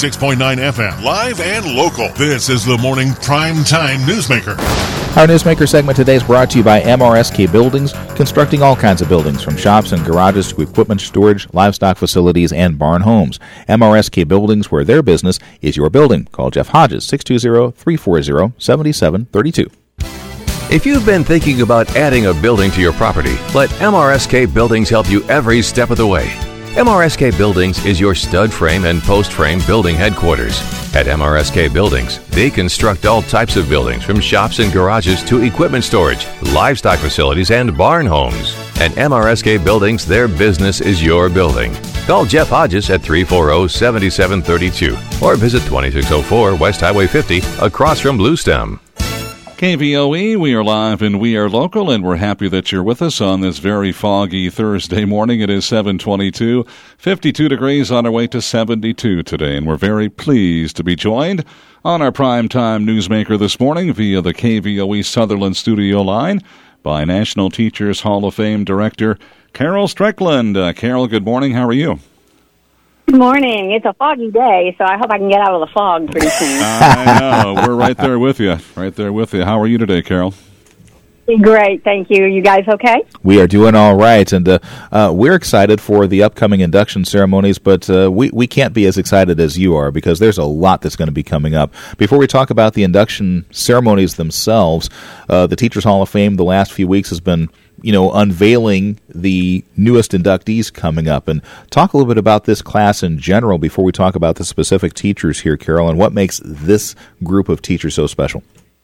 96.9 FM, live and local. This is the Morning Primetime Newsmaker. Our Newsmaker segment today is brought to you by MRSK Buildings, constructing all kinds of buildings, from shops and garages to equipment storage, livestock facilities, and barn homes. MRSK Buildings, where their business is your building. Call Jeff Hodges, 620-340-7732. If you've been thinking about adding a building to your property, let MRSK Buildings help you every step of the way. MRSK Buildings is your stud frame and post frame building headquarters. At MRSK Buildings, they construct all types of buildings, from shops and garages to equipment storage, livestock facilities, and barn homes. At MRSK Buildings, their business is your building. Call Jeff Hodges at 340-7732 or visit 2604 West Highway 50 across from Bluestem. KVOE, we are live and we are local, and we're happy that you're with us on this very foggy Thursday morning. It is 7:22, 52 degrees on our way to 72 today, and we're very pleased to be joined on our primetime newsmaker this morning via the KVOE Sutherland studio line by National Teachers Hall of Fame Director Carol Strickland. Carol, good morning. How are you? Good morning. It's a foggy day, so I hope I can get out of the fog pretty soon. I know. We're right there with you. Right there with you. How are you today, Carol? Great, thank you. You guys okay? We are doing all right, and we're excited for the upcoming induction ceremonies, but we can't be as excited as you are because there's a lot that's going to be coming up. Before we talk about the induction ceremonies themselves, the Teachers Hall of Fame the last few weeks has been unveiling the newest inductees coming up. And talk a little bit about this class in general before we talk about the specific teachers here, Carol, and what makes this group of teachers so special.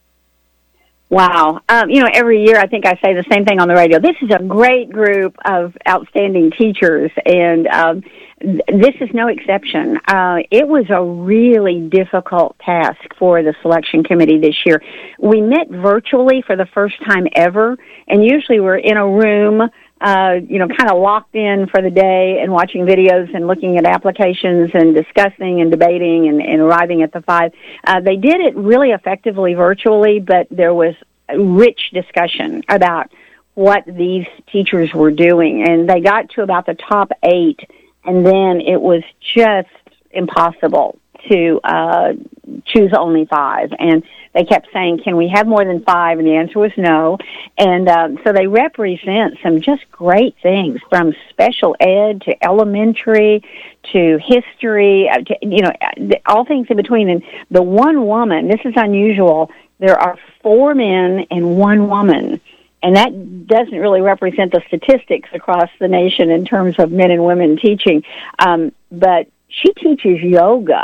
Wow. Every year I think I say the same thing on the radio. This is a great group of outstanding teachers, and this is no exception. It was a really difficult task for the selection committee this year. We met virtually for the first time ever, and usually we're in a room, kind of locked in for the day and watching videos and looking at applications and discussing and debating and arriving at the five. They did it really effectively virtually, but there was a rich discussion about what these teachers were doing, and they got to about the top 8, and then it was just impossible to choose only 5. And they kept saying, can we have more than 5? And the answer was no. And so they represent some just great things, from special ed to elementary to history, all things in between. And the one woman, this is unusual, there are 4 men and 1 woman. And that doesn't really represent the statistics across the nation in terms of men and women teaching. But she teaches yoga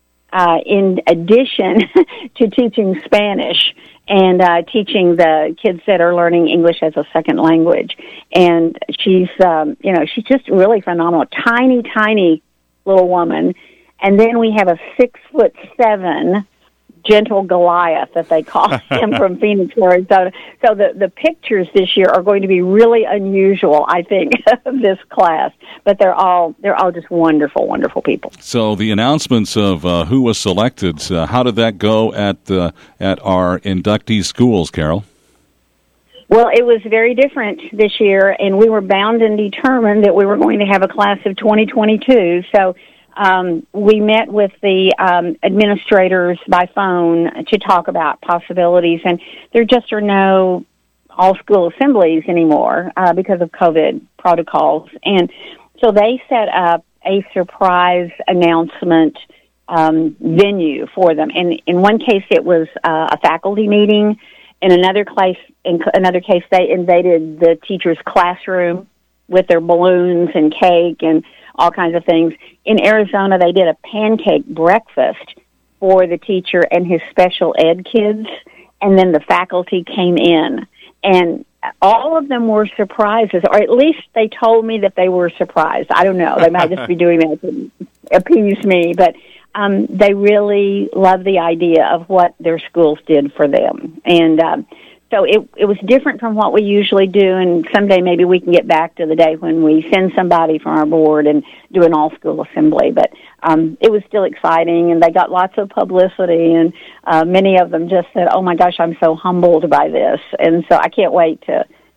in addition to teaching Spanish and teaching the kids that are learning English as a second language. And she's just really phenomenal. Tiny, tiny little woman. And then we have a 6'7" gentle Goliath, that they call him, from Phoenix, Arizona. So the pictures this year are going to be really unusual, I think, of this class. But they're all just wonderful, wonderful people. So the announcements of who was selected, how did that go at our inductee schools, Carol? Well, it was very different this year, and we were bound and determined that we were going to have a class of 2022. So we met with the administrators by phone to talk about possibilities, and there just are no all-school assemblies anymore because of COVID protocols. And so they set up a surprise announcement venue for them. And in one case, it was a faculty meeting. In another case, they invaded the teacher's classroom with their balloons and cake and all kinds of things. In Arizona, they did a pancake breakfast for the teacher and his special ed kids, and then the faculty came in. And all of them were surprises, or at least they told me that they were surprised. I don't know. They might just be doing that to appease me, but they really love the idea of what their schools did for them. And so it was different from what we usually do, and someday maybe we can get back to the day when we send somebody from our board and do an all-school assembly. But it was still exciting, and they got lots of publicity, and many of them just said, oh, my gosh, I'm so humbled by this. And so I can't wait to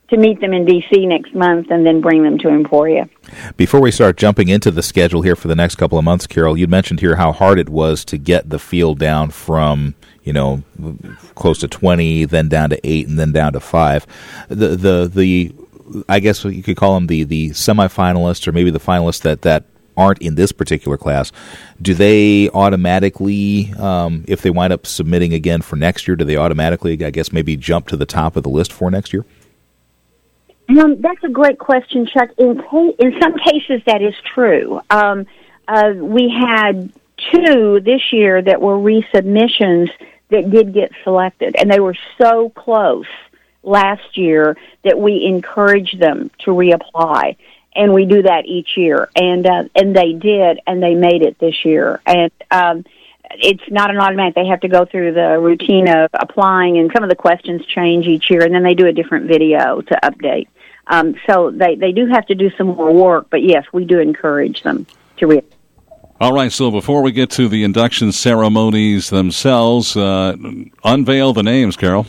to meet them in D.C. next month and then bring them to Emporia. Before we start jumping into the schedule here for the next couple of months, Carol, you mentioned here how hard it was to get the field down from, close to 20, then down to 8, and then down to 5. The I guess you could call them the semifinalists, or maybe the finalists that aren't in this particular class. Do they automatically, if they wind up submitting again for next year, do they automatically, I guess, maybe jump to the top of the list for next year? That's a great question, Chuck. In some cases, that is true. We had 2 this year that were resubmissions that did get selected, and they were so close last year that we encouraged them to reapply, and we do that each year. And they did, and they made it this year. And it's not an automatic. They have to go through the routine of applying, and some of the questions change each year, and then they do a different video to update. So they do have to do some more work, but yes, we do encourage them to reapply. All right, so before we get to the induction ceremonies themselves, unveil the names, Carol.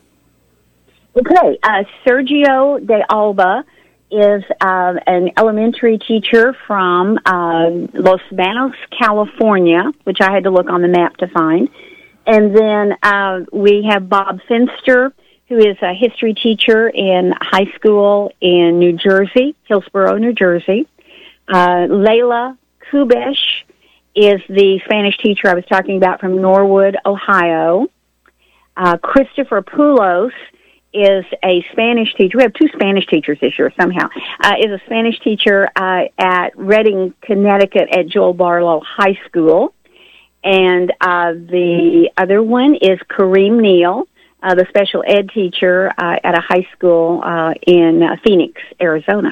Okay, Sergio de Alba is an elementary teacher from Los Banos, California, which I had to look on the map to find. And then we have Bob Finster, who is a history teacher in high school in New Jersey, Hillsborough, New Jersey. Layla Kubesh is the Spanish teacher I was talking about from Norwood, Ohio. Christopher Poulos is a Spanish teacher. We have 2 Spanish teachers this year somehow. Is a Spanish teacher at Reading, Connecticut at Joel Barlow High School. And the other one is Kareem Neal, the special ed teacher at a high school in Phoenix, Arizona.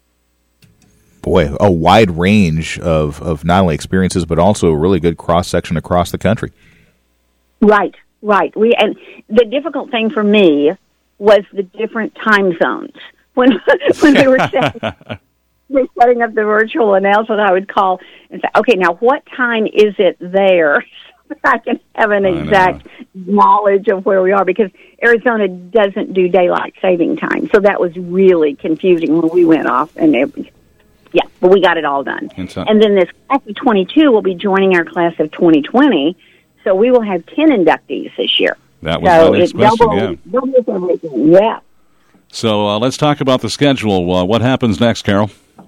Boy, a wide range of not only experiences, but also a really good cross-section across the country. Right. And the difficult thing for me was the different time zones. When we were setting up the virtual announcement, I would call and say, okay, now what time is it there? So I can have an exact knowledge of where we are, because Arizona doesn't do daylight saving time. So that was really confusing when we went off, and but we got it all done. And then this class of 22 will be joining our class of 2020, so we will have 10 inductees this year. That was my next question, doubles everything, yeah. So let's talk about the schedule. What happens next, Carol?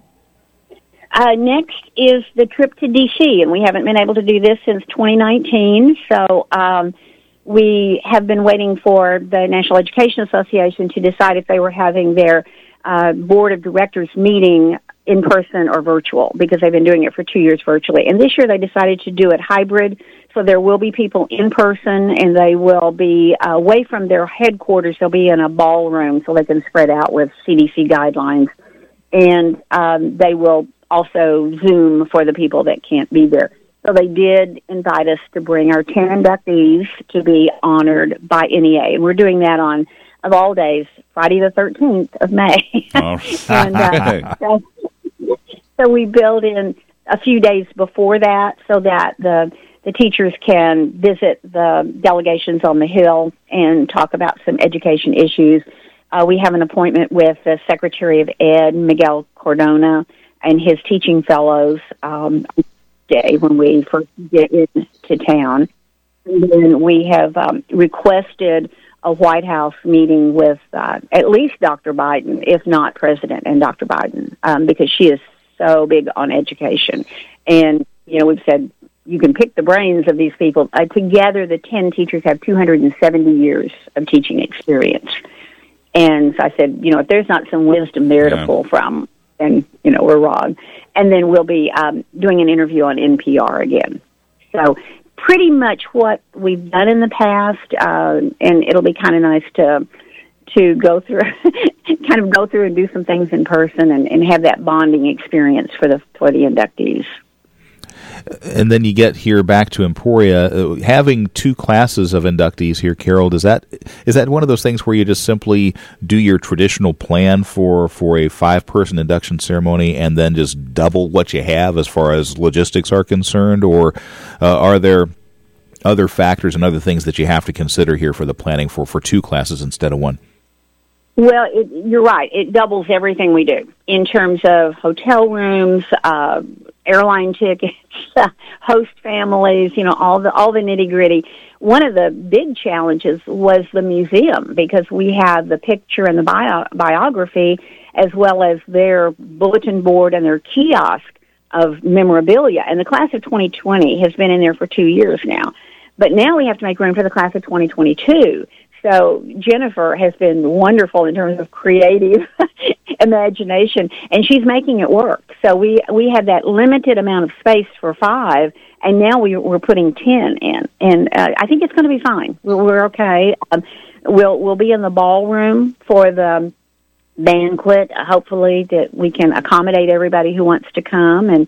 Next is the trip to D.C., and we haven't been able to do this since 2019, so we have been waiting for the National Education Association to decide if they were having their board of directors meeting in person or virtual, because they've been doing it for 2 years virtually. And this year they decided to do it hybrid, so there will be people in person, and they will be away from their headquarters. They'll be in a ballroom so they can spread out with CDC guidelines. And they will also Zoom for the people that can't be there. So they did invite us to bring our 10 inductees to be honored by NEA. And we're doing that on, of all days, Friday the 13th of May. And, so we build in a few days before that so that the teachers can visit the delegations on the Hill and talk about some education issues. We have an appointment with the Secretary of Ed, Miguel Cordona, and his teaching fellows day when we first get into town. And then we have requested a White House meeting with at least Dr. Biden, if not President and Dr. Biden, because she is so big on education. And, we've said you can pick the brains of these people. Together, the 10 teachers have 270 years of teaching experience. And so I said, if there's not some wisdom there to pull from, then, we're wrong. And then we'll be doing an interview on NPR again. So pretty much what we've done in the past, and it'll be kind of nice to go through, and do some things in person and have that bonding experience for the inductees. And then you get here back to Emporia, having 2 classes of inductees here, Carol. Is that one of those things where you just simply do your traditional plan for a 5-person induction ceremony and then just double what you have as far as logistics are concerned, or are there other factors and other things that you have to consider here for the planning for 2 classes instead of 1? Well, you're right. It doubles everything we do in terms of hotel rooms, airline tickets, host families, all the nitty-gritty. One of the big challenges was the museum, because we have the picture and the biography, as well as their bulletin board and their kiosk of memorabilia. And the class of 2020 has been in there for 2 years now. But now we have to make room for the class of 2022. So Jennifer has been wonderful in terms of creative imagination, and she's making it work. So we had that limited amount of space for 5, and now we're putting 10 in, and I think it's going to be fine. We're okay. We'll be in the ballroom for the banquet. Hopefully that we can accommodate everybody who wants to come, and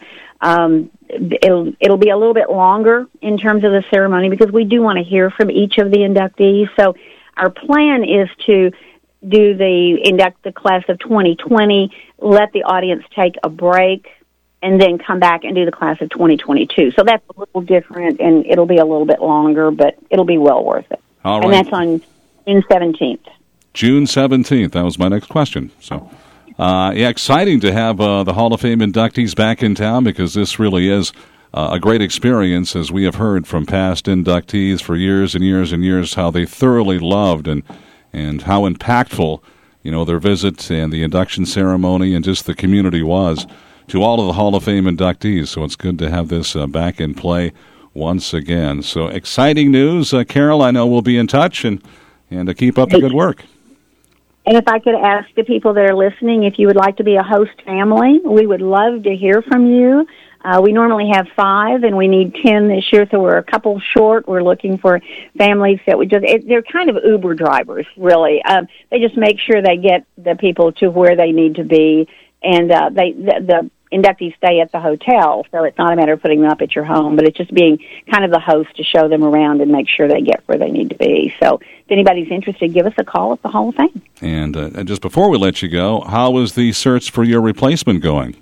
it'll be a little bit longer in terms of the ceremony, because we do want to hear from each of the inductees. So our plan is to induct the class of 2020, let the audience take a break, and then come back and do the class of 2022. So that's a little different, and it'll be a little bit longer, but it'll be well worth it. All right. And that's on June 17th. June 17th. That was my next question. So, exciting to have the Hall of Fame inductees back in town, because this really is a great experience, as we have heard from past inductees for years and years and years, how they thoroughly loved and how impactful, their visit and the induction ceremony and just the community was to all of the Hall of Fame inductees. So it's good to have this back in play once again. So exciting news. Carol, I know we'll be in touch, and keep up the good work. And if I could ask the people that are listening, if you would like to be a host family, we would love to hear from you. We normally have 5, and we need 10 this year, so we're a couple short. We're looking for families that would they're kind of Uber drivers, really. They just make sure they get the people to where they need to be, and the inductees stay at the hotel, so it's not a matter of putting them up at your home, but it's just being kind of the host to show them around and make sure they get where they need to be. So if anybody's interested, give us a call at the Hall of Fame. And just before we let you go, how is the search for your replacement going?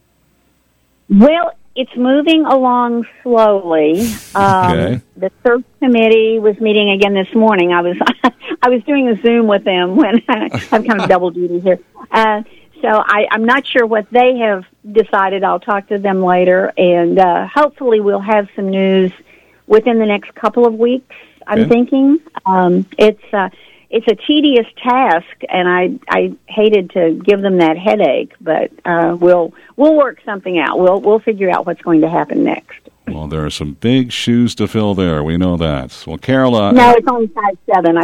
Well, it's moving along slowly. Okay. The search committee was meeting again this morning. I was doing a Zoom with them when I've kind of double duty here. So I'm not sure what they have decided. I'll talk to them later, and hopefully we'll have some news within the next couple of weeks, I'm thinking. It's a tedious task, and I hated to give them that headache, but we'll work something out. We'll figure out what's going to happen next. Well, there are some big shoes to fill there. We know that. Well, Carol... No, it's only 5'7",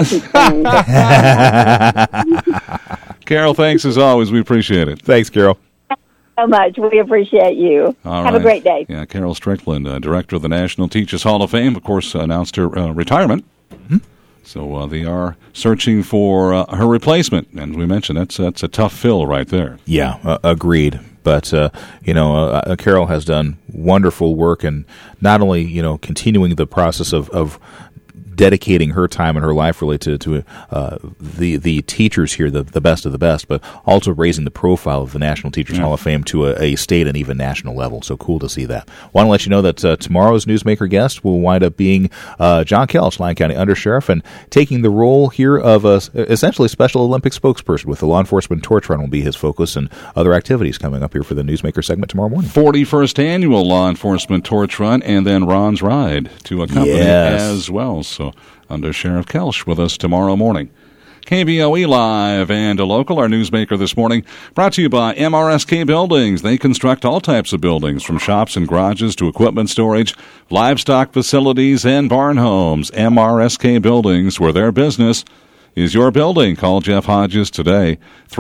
I keep saying. Carol, thanks as always. We appreciate it. Thanks, Carol. So much. We appreciate you. Have a great day. Yeah, Carol Strickland, Director of the National Teachers Hall of Fame, of course, announced her retirement. Mm-hmm. So they are searching for her replacement, and we mentioned that's a tough fill right there. Yeah, agreed. But Carol has done wonderful work, and not only continuing the process of dedicating her time and her life really to the teachers here, the best of the best, but also raising the profile of the National Teachers Hall of Fame to a state and even national level. So cool to see that. Want to let you know that tomorrow's Newsmaker guest will wind up being John Kelch, Lyon County Undersheriff, and taking the role here of essentially Special Olympics spokesperson, with the law enforcement torch run will be his focus, and other activities coming up here for the Newsmaker segment tomorrow morning. 41st annual law enforcement torch run, and then Ron's ride to accompany as well. So Under Sheriff Kelch with us tomorrow morning. KBOE Live and Local, our newsmaker this morning, brought to you by MRSK Buildings. They construct all types of buildings, from shops and garages to equipment storage, livestock facilities, and barn homes. MRSK Buildings, where their business is your building. Call Jeff Hodges today,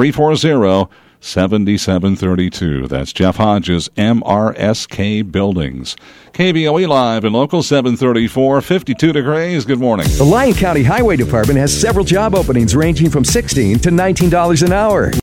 340-7732. That's Jeff Hodges, MRSK Buildings. KBOE Live and Local, 734, 52 degrees. Good morning. The Lyon County Highway Department has several job openings ranging from $16 to $19 an hour.